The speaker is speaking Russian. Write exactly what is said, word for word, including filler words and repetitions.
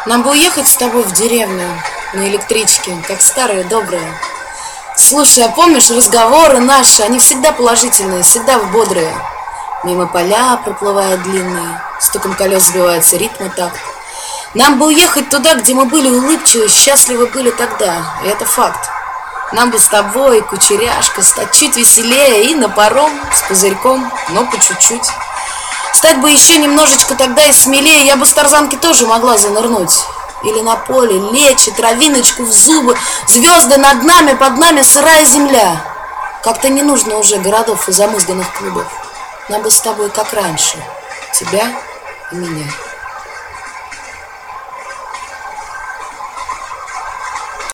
Нам бы уехать с тобой в деревню на электричке, как старые добрые. Слушай, а помнишь разговоры наши? Они всегда положительные, всегда бодрые. Мимо поля проплывают длинные, стуком колес сбивается ритм и такт. Нам бы уехать туда, где мы были улыбчивы, счастливы были тогда, и это факт. Нам бы с тобой, кучеряшка, стать чуть веселее и на паром с пузырьком, но по чуть-чуть. Стать бы еще немножечко тогда и смелее, я бы с тарзанки тоже могла занырнуть. Или на поле лечь и травиночку в зубы, звезды над нами, под нами сырая земля. Как-то не нужно уже городов и замызганных клубов. Нам бы с тобой как раньше, тебя и меня.